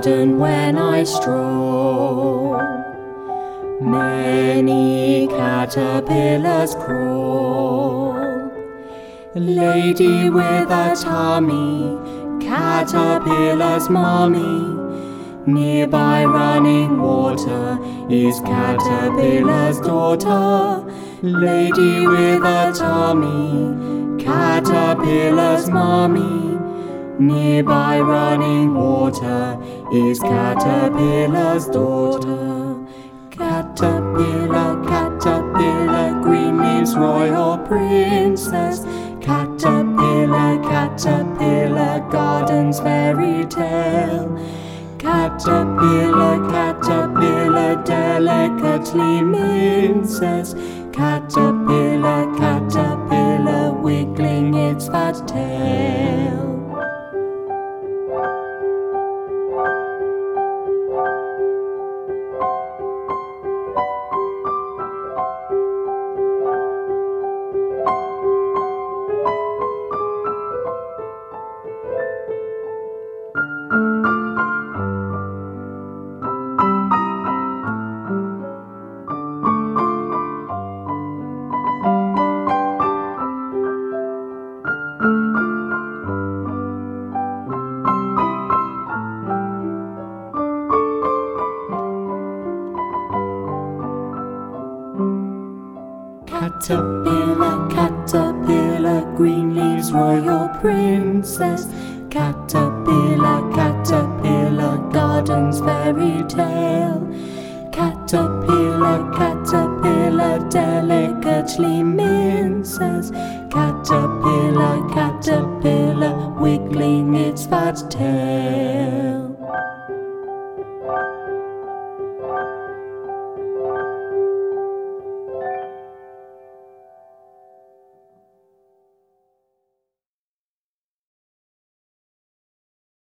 garden when I stroll. Many caterpillars crawl. Lady with a tummy, caterpillar's mommy. Nearby running water is caterpillar's daughter. Lady with a tummy, caterpillar's mommy. Nearby running water is caterpillar's daughter. Caterpillar, caterpillar, green leaves royal princess. Caterpillar, caterpillar, garden's fairy tale. Caterpillar, caterpillar, delicately minces. Caterpillar, caterpillar, wiggling its fat tail. Caterpillar, caterpillar, green leaves royal princess. Caterpillar, caterpillar, garden's fairy tale. Caterpillar, caterpillar, delicately minces. Caterpillar, caterpillar, wiggling its fat tail.